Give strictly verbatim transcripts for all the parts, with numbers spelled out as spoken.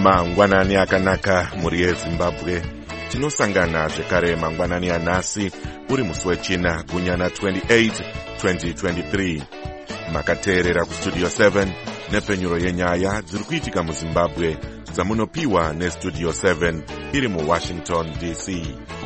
Mangwanani akanaka muri yeZimbabwe. Tinosangana zvekare mangwanani anhasi uri musi wechina gunyana twenty-eight twenty twenty-three. Makateerera kustudio seven nepenyuro yenyaya dziri kuitika muZimbabwe dzamunopiwa nestudio seven iri muWashington D C.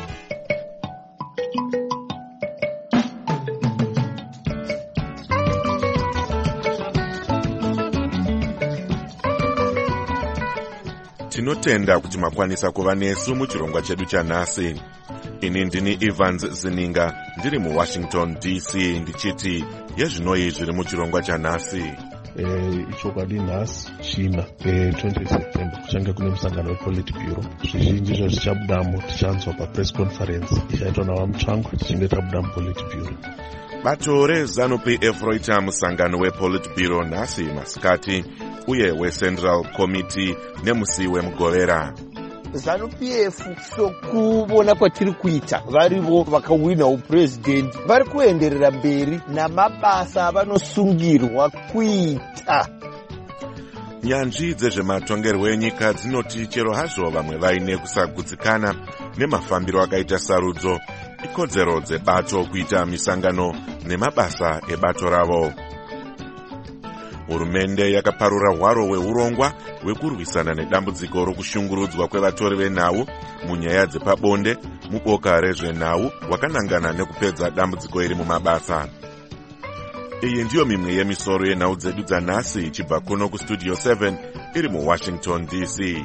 Tinotenda kuti makwanisa kuva nesu muchirongwa chedu chanhasi. Ini ndini Evans Zininga ndiri muWashington D C ndichiti yezvinoi zviri muchirongwa chanhasi. Eh, ichokwadi nhasi china eh, twenty September kuchange kune musangano wePolitburo. Zvizhinji izvo zvichabudamo tichanzwa papress conference ichaitwa navamutsvango tichinge tabuda muPolitburo. Bato reZANU-P F roita musangano wePolitburo nhasi masikati uye weCentral Committee nemusi wemugovera. ZANU-P F sokuvona kwatiri kuita varivo vakawina upresident vari kuenderera mberi namabasa avanosungirwa kuita. Nyanzvi dzezvematongerwo enyika dzinoti chero hazvo vamwe vaine kusagutsikana nemafambiro akaita sarudzo, ikodzero dzebato kuita misangano nemabasa ebato ravo. Hurumende yakaparura hwaro hweurongwa hwekurwisana nedambudziko rokushungurudzwa kwevatori venhau munyaya dzepabonde muboka rezvenhau hwakanangana nekupedza dambudziko iri mumabasa. Iyi ndiyo mimwe yemisoro yenhau dzedu dzanhasi ichibva kuno kustudio seven iri muWashington D C.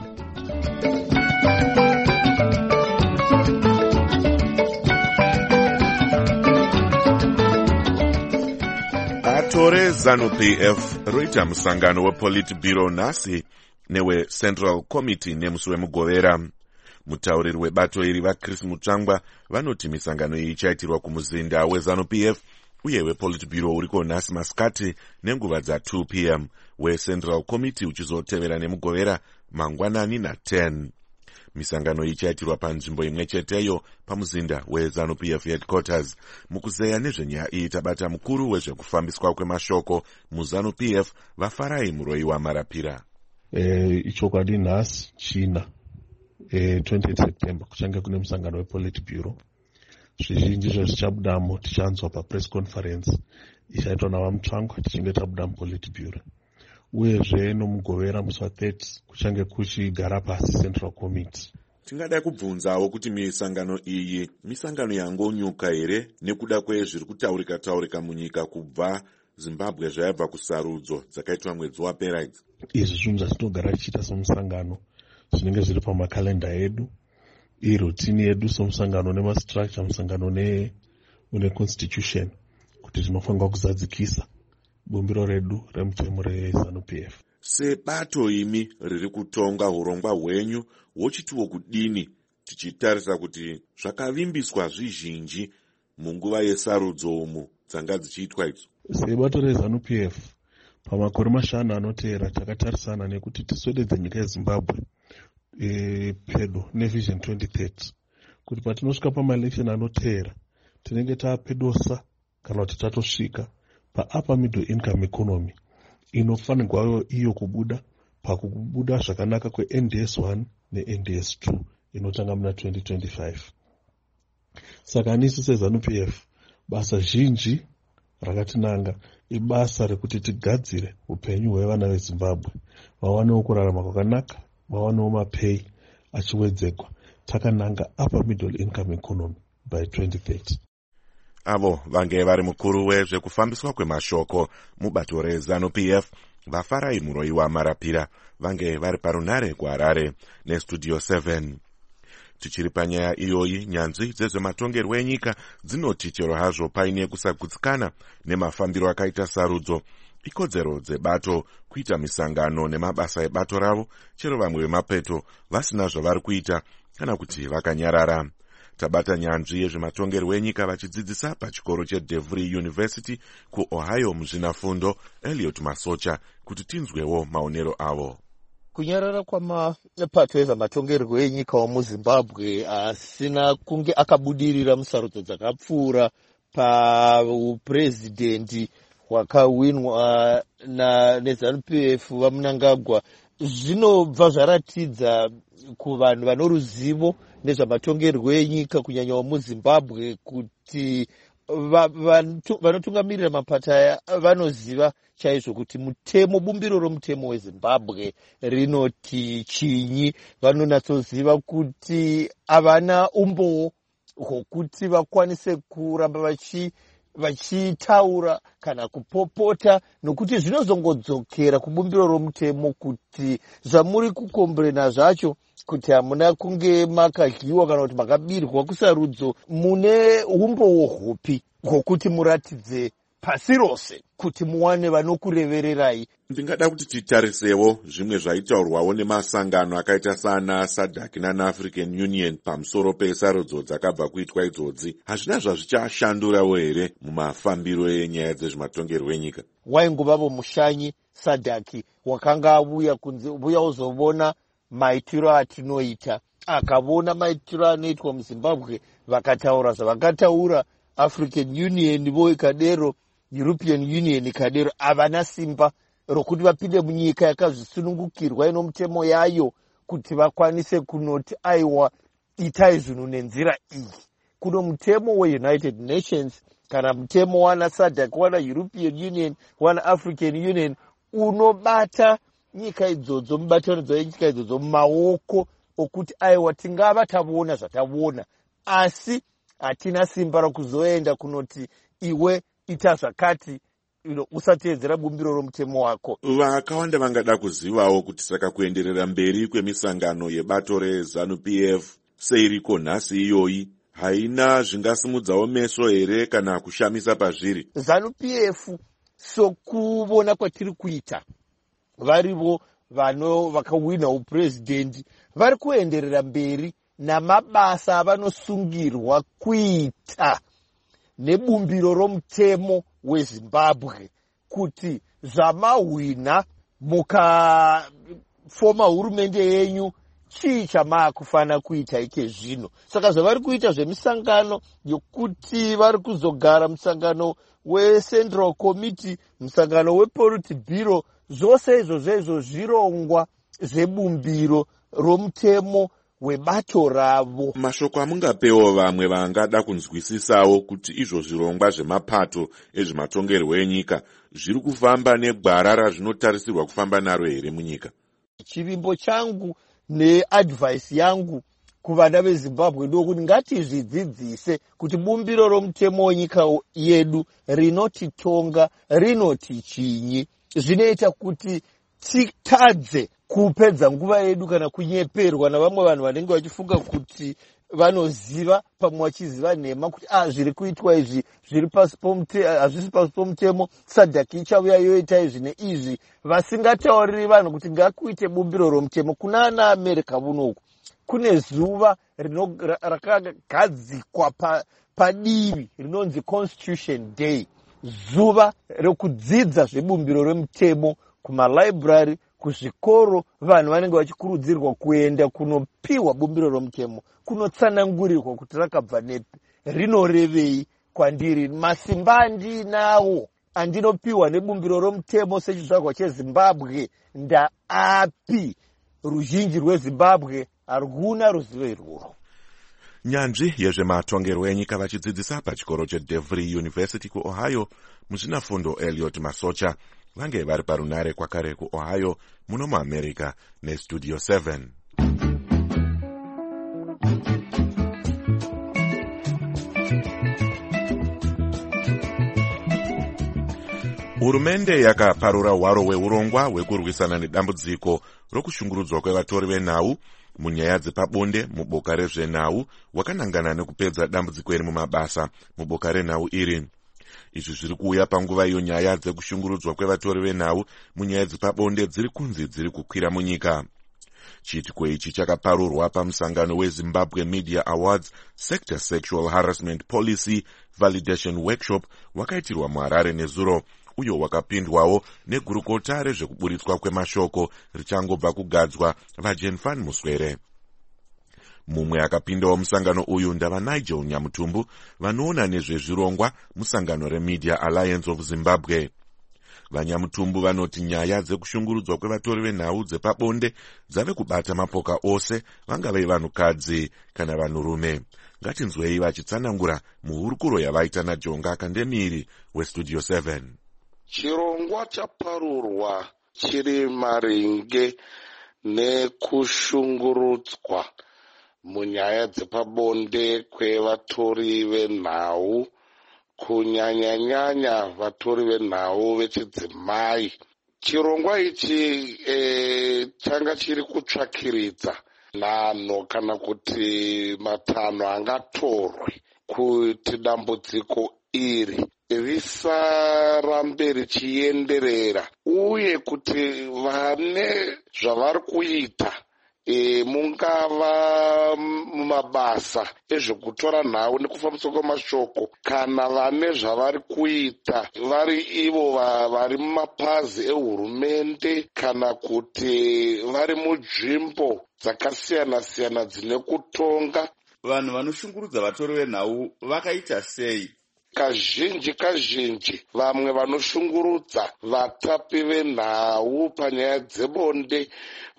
Bato reZANU-P F roita musangano wePolitburo nhasi neweCentral Committee nemusi wemugovera. Mutauriri webato iri vaChris Mutsvangwa vanoti misangano iyi ichaitirwa kumuzinda weZANU-P F uye wePolitburo uriko nhasi masikati nenguva dza two p m weCentral Committee uchizotevera nemugovera mangwanani na ten. Misangano ichaitirwa panzvimbo imwe cheteyo pamuzinda weZANU-P F headquarters. Mukuzeya nezvenyaya iyi tabata mukuru wezvekufambiswa kwemashoko muZANU-P F vaFarai Muroyiwa Marapira. Eh, ichokwadi nhasi china eh, twenty September kuchange kune musangano wePolitburo. Zvizhinji izvo zvichabudamo tichanzwa papress conference ichaitwa navamutsvango tichinge tabuda muPolitburo. Uyezve nomugovera musi wa-thirty kuchange kuchigara pasi Central Committee. Tingada kubvunzawo kuti misangano iyi misangano yangonyuka here nekuda kwezviri kutaurika taurika munyika kubva Zimbabwe zvayabva kusarudzo dzakaitwa mwedzi wapera idzi. Izvi zvinhu zvatinogara tichiita somusangano zvinenge zviri pamakalenda edu, irutini yedu somusangano nemastructure musangano ne une constitution kuti tinofanirwa kuzadzikisa bumbiro redu remutemo reZANU-P F. Sebato imi riri kutonga urongwa hwenyu wochitiwo kudini tichitarisa kuti zvakavimbiswa zvizhinji munguva yesarudzo umu dzanga dzichiitwa idzo? Sebato reZANU-P F pamakore mashanu anoteera takatarisana nekuti tiswededze nyika yeZimbabwe e, pedo nevision twenty thirty kuti patinosvika pamaelection anoteera tinenge tapedosa kana kuti tatosvika paupper middle income economy inofanirwa iyo kubuda pakubuda zvakanaka kweN D S one neN D S two inotanga muna twenty twenty-five. Saka nisi seZANU-P F basa zhinji rakatinanga ibasa rekuti tigadzire upenyu hwevana veZimbabwe vawanewo kurarama kwakanaka, vawanewo mapay achiwedzekwa. Takananga upper middle income economy by twenty thirty. Avo vange vari mukuru wezvekufambiswa kwemashoko mubato reZANU-P F vaFarai Muroyiwa Marapira vange vari parunare kuHarare nestudio seven. Tichiri panyaya iyoyi, nyanzvi dzezvematongerwo enyika dzinoti chero hazvo paine kusagutsikana nemafambiro akaita sarudzo, ikodzero dzebato kuita misangano nemabasa ebato ravo, chero vamwe vemapeto vasina zvavari kuita kana kuti vakanyarara. Tabata nyanzvi yezvematongerwo enyika vachidzidzisa pachikoro cheDevry University kuOhio muzvinafundo Elliot Masocha kuti tinzwewo maonero avo. Kunyarara kwamapato ezvematongerwo enyika muZimbabwe asina kunge akabudirira musarudzo dzakapfuura pauprezidendi hwakawinwa na neZANU-P F vaMnangagwa zvinobva zvaratidza kuvanhu vano ruzivo nezvamatongerwo enyika kunyanya muzimbabwe kuti vanotungamirira mapato aya vanoziva chaizvo kuti mutemo bumbiro romutemo wezimbabwe rinoti chinyi. Vanonatsoziva kuti havana umbowo hwokuti vakwanise kuramba vachi vachitaura kana kupopota, nokuti zvinozongodzokera kubumbiro romutemo kuti zvamuri kukombrena zvacho kuti hamuna kunge makadyiwa kana kuti makabirwa kusarudzo, mune umbowo hupi hwokuti muratidze pasi rose kuti muwane vanokurevererai. Ndingada kuti titarisewo zvimwe zvaitaurwawo nemasangano akaita sana SADC nana African Union pamusoro pesarudzo dzakabva kuitwa idzodzi. Hazvina zvazvichashandurawo here mumafambiro enyaya dzezvematongerwo enyika? Wainguvavo mushanyi SADC wakanga auya kunze uya uzovona maitiro atinoita, akavona maitiro anoitwa muZimbabwe vakataura zvavakataura. African Union vo ikadero, European Union ikadero, havana simba rokuti vapinde munyika yakazvisunungukirwa ino mutemo yayo kuti vakwanise kunoti aiwa itai zvinhu nenzira iyi. Kuno mutemo weUnited Nations kana mutemo wana SADC wana European Union wana African Union unobata nyika idzodzo, mubatanidzo wenyika idzodzo mumaoko okuti aiwa tingava tavona zvatavona, asi hatina simba rokuzoenda kunoti iwe ita zvakati usateedzera bumbiro romutemo wako. Vakawanda vangada kuzivawo kuti saka kuenderera mberi kwemisangano yebato reZANU P F seiriko nhasi iyoyi haina zvingasimudzawo meso here kana kushamisa pazviri? ZANU P F sokuvona kwatiri kuita, varivo vano vakawina uprezidendi vari kuenderera mberi namabasa avanosungirwa kuita nebumbiro romutemo weZimbabwe, kuti zvamahwina mukafoma hurumende yenyu chii chamaakufana kuita ike zvino. Saka zvavari kuita zvemisangano yokuti vari kuzogara musangano weCentral Committee, musangano wePolitburo, zvose izvozvo izvo zvirongwa zvebumbiro romutemo webato ravo. Mashoko amungapewo vamwe vangada kunzwisisawo kuti izvo zvirongwa zvemapato ezvematongerwo enyika zviri kufamba negwara razvinotarisirwa kufamba naro here munyika? Chivimbo changu neadvice yangu kuvana veZimbabwe ndokuti ngatizvidzidzise kuti bumbiro romutemo wenyika yedu rinotitonga rinoti chinyi. Zvinoita kuti titadze kupedza nguva yedu kana kunyeperwa navamwe vanhu vanenge vachifunga kuti vanoziva pamwe vachiziva nhema kuti ah zviri kuitwa izvi zviri pasi pomutemo, hazvisi pasi pomutemo, SADC ichauya yoita izvi neizvi, vasingatauriri vanhu kuti ngakuite bumbiro romutemo. Kuna ana America vunoku kune zuva rakagadzikwa pa, padivi rinonzi Constitution Day, zuva rekudzidza zvebumbiro romutemo kumalibrary, kuzvikoro. Vanhu vanenge vachikurudzirwa kuenda kunopiwa bumbiro romutemo, kunotsanangurirwa kuti rakabva nepi, rinorevei kwandiri, masimba andinawo andinopiwa nebumbiro romutemo sechizvarwa cheZimbabwe ndaapi? Ruzhinji rweZimbabwe haruna ruzivo irworo. Nyanzvi yezvematongerwo enyika vachidzidzisa pachikoro cheDevry University kuOhio, muzvinafundo Elliot Masocha vange vari parunare kwakare kuOhio muno muAmerica neStudio seven. Hurumende yakaparura hwaro hweurongwa hwekurwisana nedambudziko rokushungurudzwa kwevatori venhau munyaya dzepabonde muboka rezvenhau hwakanangana nekupedza dambudziko iri mumabasa muboka renhau iri. Izvi zviri kuuya panguva iyo nyaya dzekushungurudzwa kwevatori venhau munyaya dzepabonde dziri kunzi dziri kukwira munyika. Chiitiko ichi chakaparurwa pamusangano weZimbabwe Media Awards Sector Sexual Harassment Policy Validation Workshop wakaitirwa muHarare nezuro, uyo wakapindwawo negurukota rezvekuburitswa kwemashoko richangobva kugadzwa vaJen van Muswere. Mumwe akapindawo musangano uyu ndava Nigel Nyamutumbu vanoona nezvezvirongwa musangano reMedia Alliance of Zimbabwe. Vanyamutumbu vanoti nyaya dzekushungurudzwa kwevatori venhau dzepabonde dzave kubata mapoka ose, vangave vanhukadzi kana vanhurume. Ngatinzwei vachitsanangura muhurukuro yavaita naJonga Kandemiri weStudio seven. Chirongwa chaparurwa chiri maringe nekushungurudzwa munyaya dzepabonde kwevatori venhau, kunyanya-nyanya vatori venhau vechidzimai. Chirongwa ichi e, changa chiri kutsvakiridza nhano kana kuti matanho angatorwe kuti dambudziko iri risarambe richienderera, uye kuti vane zvavari kuita E, mungava mumabasa ezvekutora nhau nekufambiswa kwemashoko, kana vane zvavari kuita vari ivo vari mumapazi ehurumende, kana kuti vari munzvimbo dzakasiyana-siyana dzine kutonga. Vanhu vanoshungurudza vatori venhau vakaita sei? Kazhinji kazhinji vamwe vanoshungurudza vatapi venhau panyaya dzebonde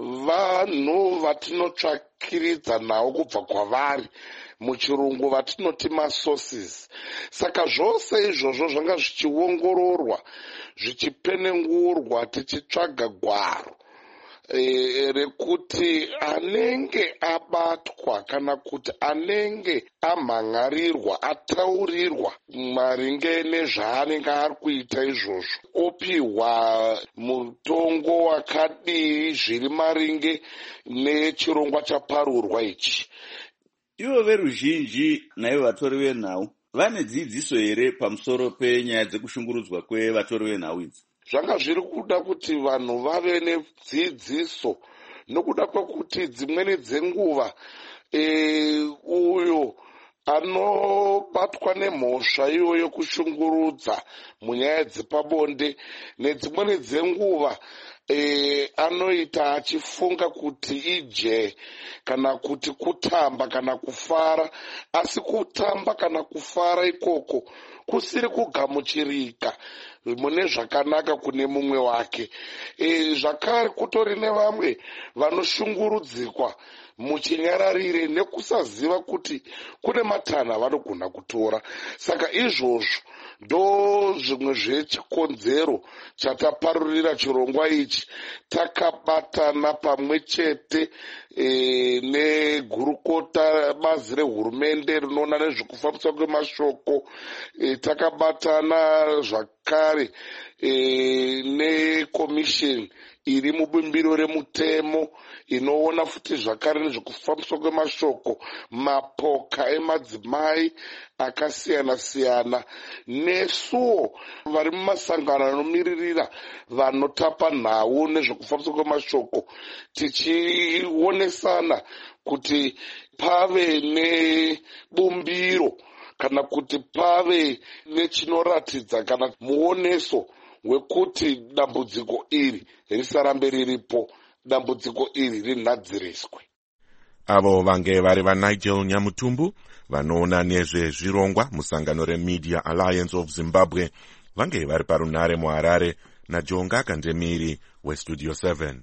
vanhu vatinotsvakiridza nhau kubva kwavari, muchirungu vatinoti masources. Saka zvose izvozvo zvanga zvichiongororwa, zvichipenengurwa, tichitsvaga gwaro E, rekuti anenge abatwa kana kuti anenge amhangarirwa, ataurirwa maringe nezvaanenge ari kuita izvozvo, opiwa mutongo wakadii zviri maringe nechirongwa chaparurwa ichi. Ivo veruzhinji naivo vatori venhau vane dzidziso here pamusoro penyaya dzekushungurudzwa kwevatori venhau idzi? Zvanga zviri kuda kuti vanhu vave nedzidziso, nokuda kwekuti dzimweni dzenguva e, uyo anobatwa nemhosva iyoyo yokushungurudza munyaya dzepabonde nedzimweni dzenguva e, anoita achifunga kuti ije kana kuti kutamba kana kufara, asi kutamba kana kufara ikoko kusiri kugamuchirika mune zvakanaka kune mumwe wake. E, zvakare kutori nevamwe vanoshungurudzikwa muchinyararire nekusaziva kuti kune matanho avanogona kutora. Saka izvozvo ndo zvimwe zvechikonzero chataparurira chirongwa ichi, takabatana pamwe chete e, negurukota bazi rehurumende rinoona nezvekufambiswa kwemashoko, e, takabatana zvakare e, nekomisheni iri mubumbiro remutemo inoona futi zvakare nezvekufambiswa kwemashoko, mapoka emadzimai akasiyana-siyana, nesuwo vari mumasangano anomiririra vanotapa nhau nezvekufambiswa kwemashoko, tichionesana kuti pave nebumbiro kana kuti pave nechinoratidza kana muoneso wekuti dambudziko iri risarambe riripo, dambudziko iri rinhadziriswe. Avo vange vari vaNigel Nyamutumbu vanoona nezvezvirongwa musangano reMedia Alliance of Zimbabwe, vange vari parunhare muHarare naJonga Kandemiri weStudio seven.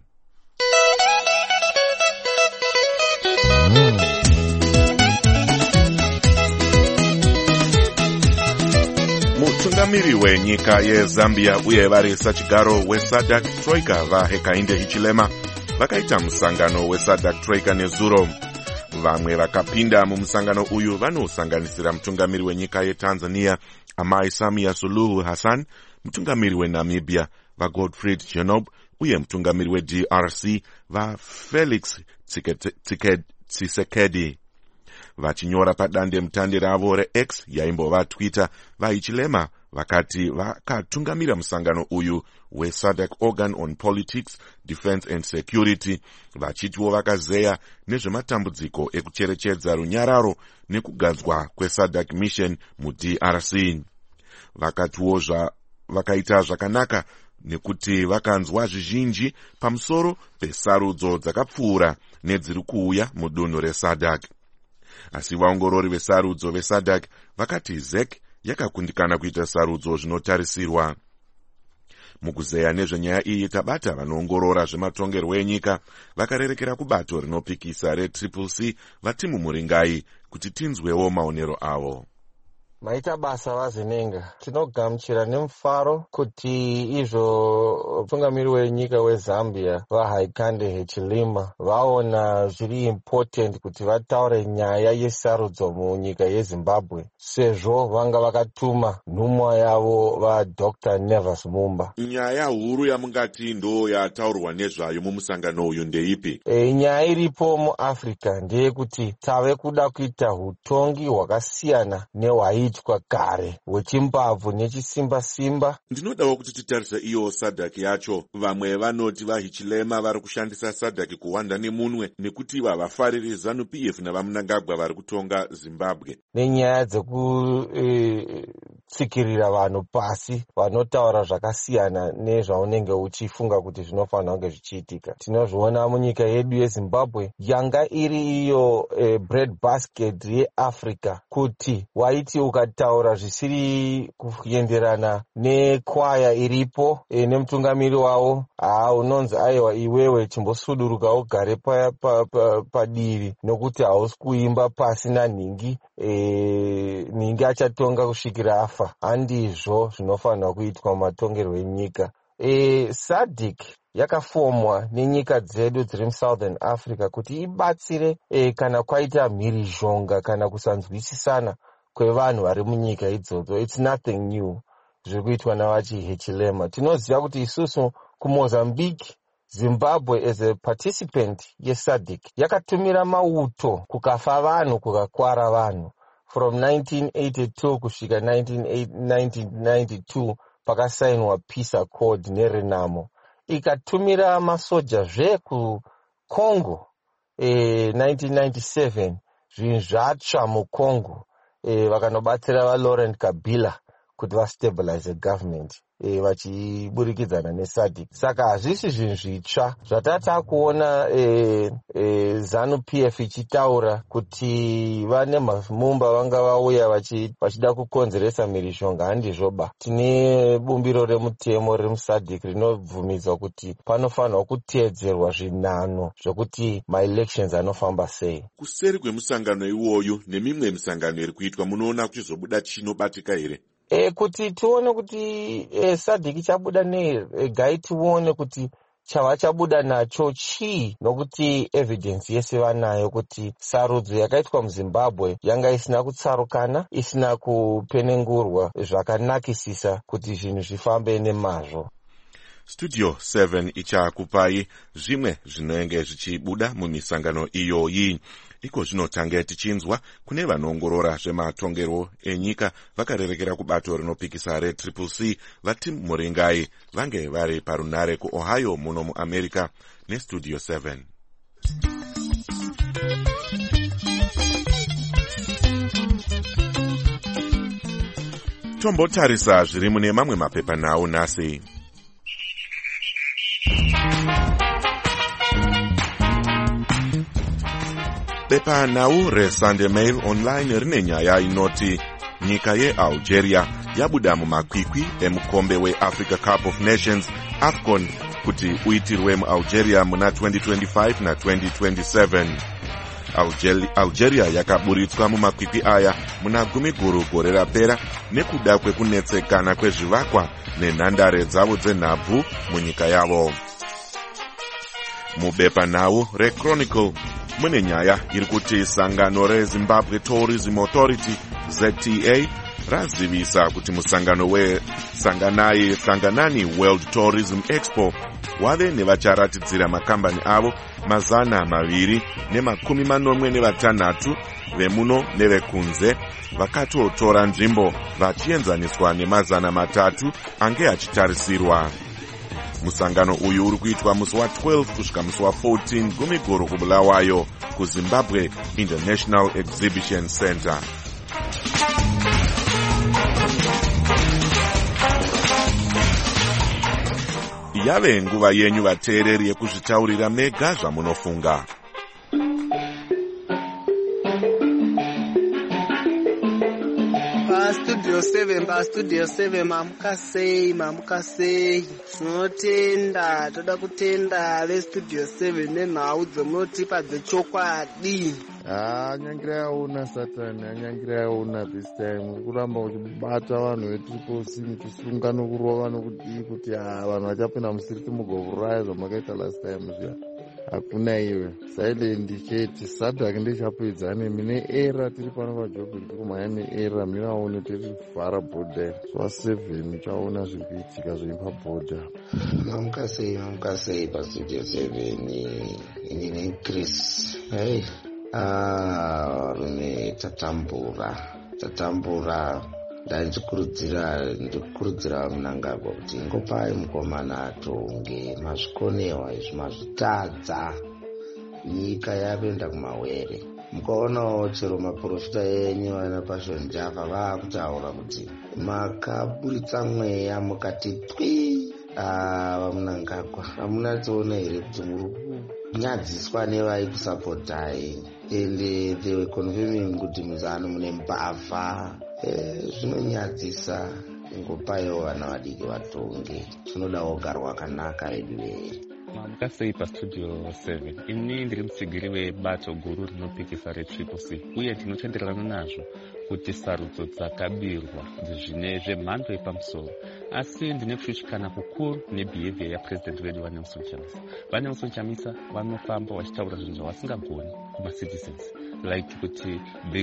Mutungamiri wenyika yeZambia uye vari sachigaro weSADC Troika vaHakainde Hichilema vakaita musangano weSADC Troika nezuro. Vamwe vakapinda mumusangano uyu vanosanganisira mutungamiri wenyika yeTanzania Amai Samia Suluhu Hassan, mutungamiri weNamibia vaGottfried Genob uye mutungamiri weD R C vaFelix Tshisekedi. Vachinyora padande mutande ravo reX yaimbova Twitter, vaHichilema vakati vakatungamira musangano uyu weSADC Organ on Politics, Defense and Security, vachitiwo vakazeya nezvematambudziko ekucherechedza runyararo nekugadzwa kweSADC Mission muD R C. Vakatiwo vakaita zvakanaka nekuti vakanzwa zvizhinji pamusoro pesarudzo dzakapfuura nedziri kuuya mudunhu reSADC. Asi vaongorori vesarudzo veSADC vakati Z E C yakakundikana kuita sarudzo zvinotarisirwa. Mukuzeya nezvenyaya iyi tabata vanoongorora zvematongerwo enyika vakarerekera kubato rinopikisa retriple C Vatimu Muringai kuti tinzwewo maonero avo. Maita basa vazinenga, tinogamuchira nemufaro kuti izvo mutungamiri wenyika weZambia vaHaikande Hichilema vaona zviri important kuti vataure nyaya yesarudzo munyika yeZimbabwe, sezvo vanga vakatuma nhumwa yavo vaDr Nevers Mumba. Nyaya huru yamungati ndo yataurwa nezvayo mumusangano uyu ndeipi? E, nyaya iripo muAfrica ndeyekuti tave kuda kuita hutongi hwakasiyana nehwaitwa kare hwechimbabvu nechisimba simba. Ndinodawo kuti titarise iyo sadhaki yacho. Vamwe vanoti vaHichilema vari kushandisa sadhaki kuwanda nemunwe nekuti vavafariri ZANU P F navaMnangagwa vari kutonga Zimbabwe. Nenyaya dzekutsikirira e, vanhu pasi vanotaura zvakasiyana nezvaunenge uchifunga kuti zvinofanira kunge zvichiitika. Tinozviona munyika yedu yeZimbabwe yanga iri iyo e, bread basket yeAfrica, kuti waiti ukataura zvisiri kuenderana nekwaya iripo e, nemutungamiri wavo, haa unonzi aiwa iwewe chimbosuduruka ugare padivi pa, pa, pa nokuti hausi kuimba pasi nanhingi, e, nhingi achatonga kusvikira afa. Handizvo zvinofanira kuitwa mumatongerwo enyika. E, SADC yakafomwa nenyika dzedu dziri muSouthern Africa kuti ibatsire e, kana kwaita mhirizhonga kana kusanzwisisana kwevanhu vari munyika idzodzo. It's nothing new zviri kuitwa navachi Hichilema. Tinoziva kuti isusu kuMozambique, Zimbabwe as a participant yeSADC yakatumira mauto kukafa vanhu, kukakwara vanhu from nineteen eighty-two kusvika nineteen ninety-two pakasainwa peace accord neRenamo. Ikatumira masoja zve kuCongo eh, nineteen ninety-seven zvinhu zvatsva muCongo, eh, vakanobatsira vaLaurent Kabila kuti vastabilize government e, vachiburikidzana neSADC. Saka hazvisi zvinhu zvitsva zvatata kuona e, e, ZANU P F ichitaura kuti vane Mumba vanga vauya vachida kukonzeresa mhirizhonga. Handizvoba. Tine bumbiro remutemo riri muSADC rinobvumidzwa kuti panofanirwa kuteedzerwa zvinhanho zvokuti maelections anofamba sei. Kuseri kwemusangano iwoyu nemimwe misangano iri kuitwa munoona kuchizobuda chinobatika here? E, kuti tione kuti e, SADC chabuda nei, e, gai tione kuti chava chabuda nacho chii, nokuti evidence yese vanayo kuti sarudzo yakaitwa muZimbabwe yanga isina kutsarukana, isina kupenengurwa zvakanakisisa kuti zvinhu zvifambe nemazvo. Studio seven ichakupai zvimwe zvinenge zvichibuda mumisangano iyoyi. Iko zvinotange tichinzwa kune vanoongorora zvematongerwo enyika vakarerekera kubato rinopikisa retriple C Vatimu Muringai vange vari parunare kuOhio muno muAmerica neStudio seven. Tombotarisa zviri mune mamwe mapepanhau nhasi. Pepanhau reSunday Mail Online rine nyaya inoti nyika yeAlgeria yabuda mumakwikwi emukombe weAfrica Cup of Nations AFCON kuti uitirwe muAlgeria muna twenty twenty-five na twenty twenty-seven. Algeria yakaburitswa mumakwikwi aya muna gumi guru gore rapera nekuda kwekunetsekana kwezvivakwa nenhandare dzavo dzenhabvu munyika yavo. Mubepanhau reChronicle mune nyaya iri kuti sangano reZimbabwe Tourism Authority Z T A razivisa kuti musangano weSanganai Sanganani World Tourism Expo wave nevacharatidzira makambani avo mazana maviri nemakumi manomwe nevatanhatu vemuno nevekunze vakatotora nzvimbo vachienzaniswa nemazana matatu ange achitarisirwa. Musangano uyu uri kuitwa musi wa12 kusvika musi wa14 gumi guru kuBulawayo kuZimbabwe International Exhibition Center. Yave nguva yenyu vateereri yekuzvitaurira mega zvamunofunga. Studio seven, ba Studio seven, mamuka sei, mamuka sei. Tinotenda, toda kutenda ve Studio seven nenhau dzomunotipa dzechokwadi. Ah, nyangira yaona Satani, anyangira yaona this time. Kuramba uchibata vanhu vetriple C muchisunga nokurova nokudii kuti ah vanhu vachapinda musiriti mugovuraya zvamakaita last time zviya. Hakuna iwe silent chete Sadak ndichapedza nemine era tiri pano pajob ndikumhanya neera minaone tiri vhara border swa seven chaona zviri kuitika zveimba border. Mamuka sei, mamuka sei pa Studio seven ini Chris. Hey. Ah, rune tatambura tatambura ndachikurudzira ndikurudzira Mnangagwa kuti ngopai mukomana atonge mazvikonewa izvi mazvitadza nyika yakuenda kumawere. Mukaonawo chero maprofita enyu vana Passion Java vaakutaura kuti makaburitsa mweya mukati twi. Ah, Mnangagwa hamuna tiona here kuti muri kunyadziswa nevai kusapotai ende they were confirming kuti muzano mune mbavha. Zvinonyadzisa. Ngopaiwo vana vadiki vatonge tinodawo garo wakanaka redu vere. Mamuka sei pa Studio seven. Ini ndiri mutsigiri webato guru rinopikisa retriple C uye tinotenderana nazvo kuti sarudzo dzakabirwa dzine zvemhando yepamusoro, asi ndine kushushikana kukuru nebehavior yapresident wedu vaNelson Chamisa. vaNelson Chamisa vanofamba vachitaura zvinhu zvavasingagoni kumacitizens, like kuti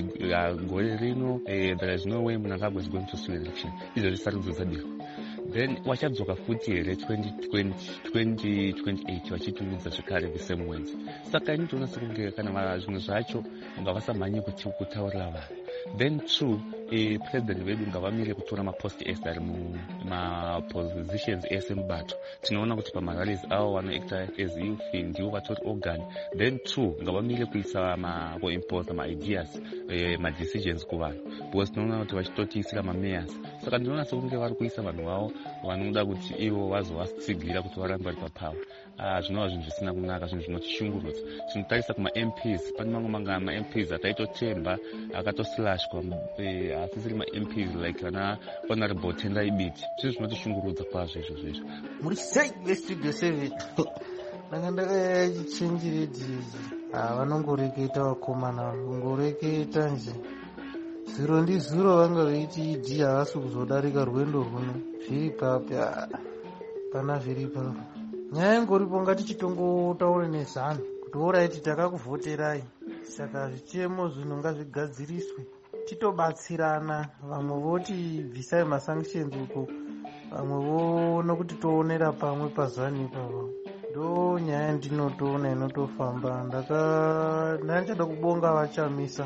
gore rino uh, there is no way Mnangagwa is going to swing election. Izvo sarudzo dzabirwa. Then wachadzoka futi here twenty twenty-eight vachitumidza zvekare the same words. Saka ini toona sekunge kana zvimwe zvacho ngavasamhanyi kuti kutaurira vanhu. Then true, eh, president vedu ngavamire kutora mapost ese ari mumapositions ese mubato. Tinoona kuti pamarallies avo vanoacta as youth ndivo vatori organ. Then true, ngavamire kuisa kuimpose maideas eh, madecisions kuvanhu, because tinoona kuti vachitotiisira mamayors. Saka ndinoona sekunge vari kuisa vanhu vavo vanoda kuti ivo vazovatsigira kuti varambe vari papower. Ah, zvinova zvinhu zvisina kunaka, zvinhu zvinotishungurudza. Tinotarisa kuma-M Ps, pane mamwe manga ma-M Ps ataitotemba akatoslashwa asisiri ma-M Ps like vana honorable Tendai Biti. Zvinhu zvinotishungurudza kwazvo izvo zvezvo. Muri sei veStudio seven? Ndanga ndakachenjere dzidzi. Ah, vanongoreketa vakomana, vanongoreketa nje. Zuro ndi zuro vanga veiti idi havasi kuzodarika rwendo runo. Zviri papya pana zviri papo. Nyaya ingoripo ngatichitongotaura nezano kuti oraiti takakuvhoterai, saka zvichemo zvino ngazvigadziriswe titobatsirana. Vamwe voti bvisai masanctions uko, vamwe voona kuti toonera pamwe pazani ipapo. Ndo nyaya ndinotoona inotofamba. Ndaka ndanchada kubonga vaChamisa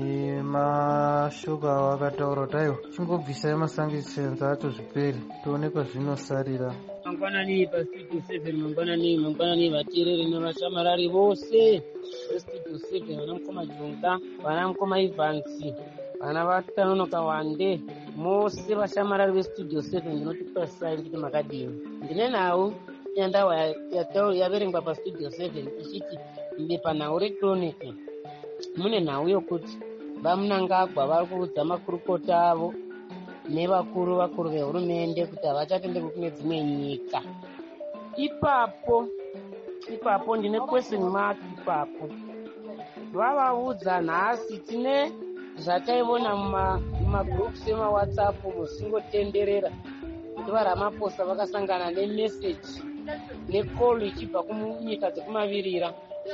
nemashoko avo akataura kuti aiwa chingobvisai masanctions acho zvipere tione pazvinosarira. Mangwanani pa Studio seven, mangwanani mangwanani vateereri nevashamarari vose veStudio seven, vana mukoma Jivunga, vana mukoma Ivansi, vana vatanonoka Wande, mose vashamarari veStudio seven, ndinoti pasai kuti makadini. Ndine nhau yandawa yaverengwa pa Studio seven ichiti ndi panhau rekironiki mune nhau yokuti vaMnangagwa vari kuudza makurukota avo nevakuru vakuru vehurumende kuti havachatendeki kune dzimwe nyika. Ipapo ipapo ndine question mark. Ipapo vavaudza nhasi tine zvataiona mumagroups emawhatsapp musingotenderera kuti vaRamaphosa vakasangana nemeseji necall ichibva kunyika dzekumavirira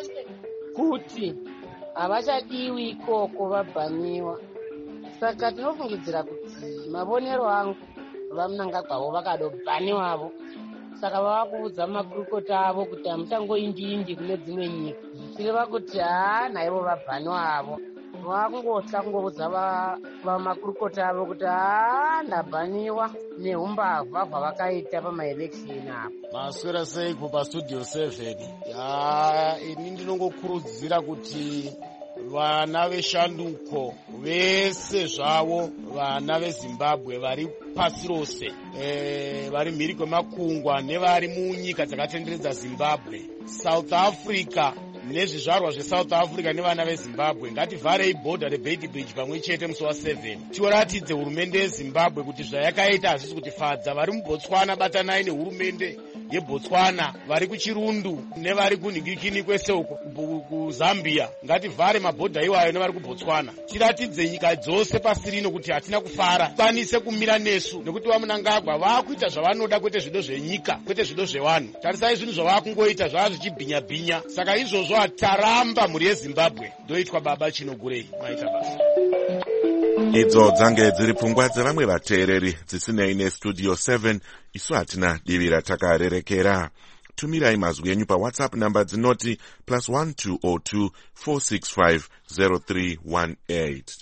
kuti havachadiwi ikoko vabhaniwa. Saka tinofungidzira kuti mavonero angu vaMnangagwavo vakadobhaniwavo, saka vava kuudza makurukota avo kuti hamuchangoindi-indi kune dzimwe nyika, zvichireva kuti haa naivo vabhaniwavo. Vakungotya kungoudza vamakurukota avo kuti haa ndabhaniwa neumbavha hwavakaita pamaelection apo. Maswera seiko paStudio seven? Ya, ini ndinongokurudzira kuti vana veshanduko vese zvavo, vana veZimbabwe vari pasi rose, e, vari mhiri kwemakungwa nevari munyika dzakatenderedza Zimbabwe, South Africa nezvizvarwa zvesouth africa nevana vezimbabwe ngativharei bhodha rebeit bridge pamwe chete musi waseven tiratidze hurumende yezimbabwe kuti zvayakaita hazvisi kutifadza. Vari mubotswana batanai nehurumende yebotswana, vari kuchirundu nevari kunhingikini kwese uko kuzambia, ngativhare mabhodha iwayo nevari kubotswana. Tiratidze nyika dzose pasi rino kuti hatina kufara, kwanise kumira nesu, nekuti vamunangagwa vakuita zvavanoda, kwete zvido zvenyika, kwete zvido zvevanhu. Tarisai zvinhu zvavakungoita zvava zvichibhinya-bhinya. Saka izvozvo hataramba mhuri yezimbabwe ndoitwa baba Chinogurei maita basa. Idzo dzange dziri pfungwa dzevamwe vateereri dzisinei nestudio seven. Isu hatina divi ratakarerekera. Tumirai mazwi enyu pawhatsapp namba dzinoti plus one two zero two four six five zero three one eight.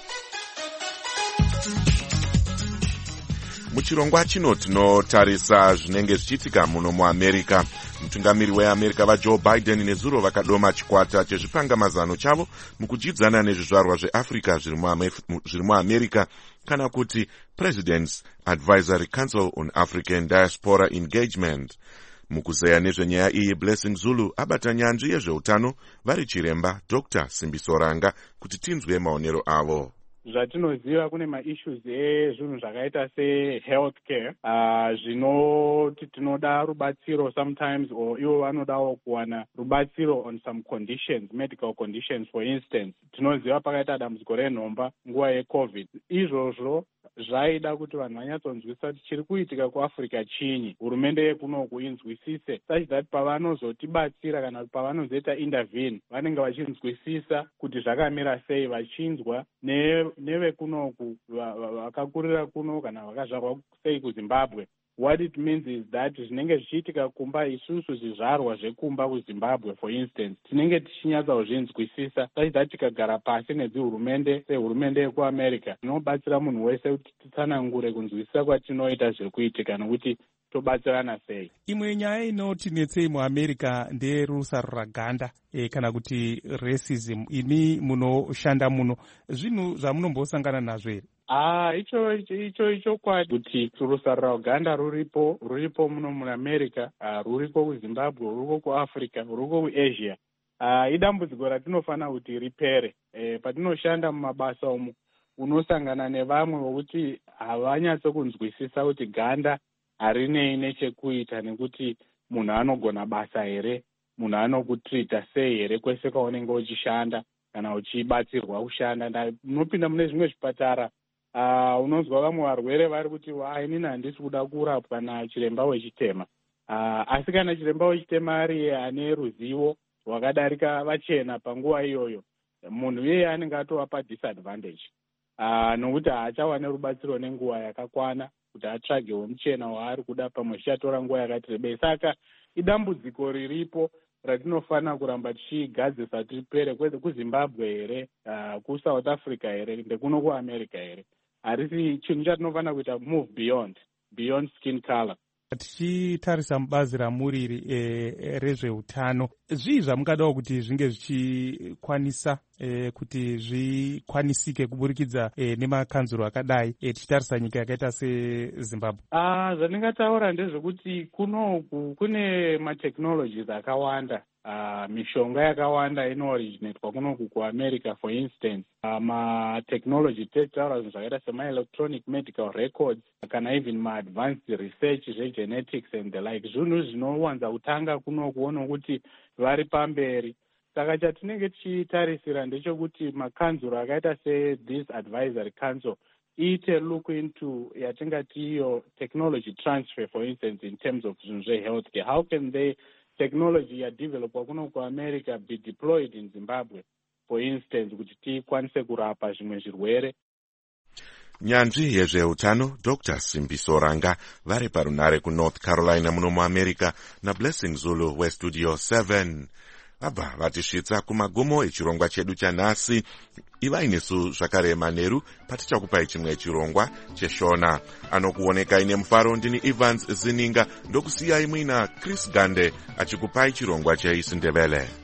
Muchirongwa chino tinotarisa zvinenge zvichiitika muno muAmerica. Mutungamiri weAmerica vaJoe Biden nezuro vakadoma chikwata chezvipangamazano chavo mukujidzana nezvizvarwa zveAfrica zviri muAmerica, kana kuti President's Advisory Council on African Diaspora Engagement. Mukuzeya nezvenyaya iyi, Blessing Zulu abata nyanzvi yezveutano vari chiremba Doctor Simbiso Ranga kuti tinzwe maonero avo. Zvatinoziva kune maissues ezvinhu zvakaita sehealth care uh, zvinoti tinoda rubatsiro sometimes, or ivo vanodawo kuwana rubatsiro on some conditions, medical conditions. For instance, tinoziva pakaita dambudziko renhomba nguva yecovid. Izvozvo zvaida kuti vanhu vanyatsonzwisisa kuti chiri kuitika kuAfrica chinyi, hurumende yekunoku inzwisise, such that pavanozotibatsira kana kuti pavanozoita intervene vanenge vachinzwisisa kuti zvakamira sei, vachinzwa ne nevekunoku vakakurira kuno kana vakazvarwa sei kuZimbabwe. What it means is that zvinenge zvichiitika kumba, isusu zvizvarwa zvekumba kuZimbabwe for instance, tinenge tichinyatsa kuzvinzwisisa, such that tikagara pasi nedzihurumende sehurumende yekuAmerica tinobatsira munhu wese kuti titsanangure kunzwisisa kwatinoita zviri kuitika nokuti tobatsirana sei. Imwe nyaya inotinetsei muAmerica nderusaro raganda e, kana kuti racism. Ini munoshanda muno, zvinhu zvamunombosangana nazvo here? Ah, icho icho icho kwadi kuti rusaro raganda ruripo ruripo muno muAmerica, uh, ruriko kuZimbabwe, ruriko kuAfrica, ruriko kuAsia. Uh, idambudziko ratinofana kuti ripere. E, patinoshanda mumabasa umu unosangana nevamwe vokuti havanyatsokunzwisisa kuti ganda harinei nechekuita nekuti munhu anogona basa here, munhu anokutrita sei here kwese kwaunenge uchishanda kana uchibatsirwa kushanda. Unopinda mune zvimwe zvipatara, uh, unonzwa vamwe varwere vari kuti inini handisi kuda kurapwa nachiremba wechitema. Uh, asi kana chiremba wechitema ari ane ruzivo rwakadarika vachena panguva iyoyo, munhu iyeye anenge atovapa disadvantage, uh, nokuti haachawane rubatsiro nenguva yakakwana kuti atsvagewo muchena waari kuda, pamwe zvichatora nguva yakati rebei. Saka idambudziko riripo ratinofana kuramba tichigadzisa kuti ripere, kwete kuZimbabwe here, uh, kuSouth Africa here, ndekuno kuAmerica here. Harisi chinhu chatinofana kuita move beyond beyond skin color. Tichitarisa mubazi ramuriri e, rezveutano, zvii zvamungadawo kuti zvinge zvichikwanisa e, kuti zvikwanisike kuburikidza e, nemakanzuro akadai e, tichitarisa nyika yakaita seZimbabwe? Ah, zvandingataura ndezvekuti kunoku kune matechnologies akawanda. Uh, mishonga yakawanda inooriginatwa kunoku kuAmerica for instance. Uh, matechnology tetaura zvinhu zvakaita semaelectronic medical records kana even maadvanced research zvegenetics and the like, zvinhu zvinowanza kutanga kunokuona kuti vari pamberi. Saka chatinenge tichitarisira ndechekuti makanzuro akaita se-this advisory council iite look into yatingati iyo technology transfer, for instance, in terms of zvinhu zvehealthcare. How can they technology yadevelopwa kuno kuAmerica be deployed in Zimbabwe, for instance, kuti tikwanise kurapa zvimwe zvirwere. Nyanzvi yezveutano Doctor Simbiso Ranga vari parunare kuNorth Carolina muno muAmerica naBlessing Zulu weStudio seven. Vabva vatisvitsa kumagumo echirongwa chedu chanhasi. Ivai nesu zvakare Maneru patichakupai chimwe chirongwa cheshona. Anokuonekai nemufaro ndini Evans Zininga, ndokusiyai muina Chris Gande achikupai chirongwa cheIsindebele.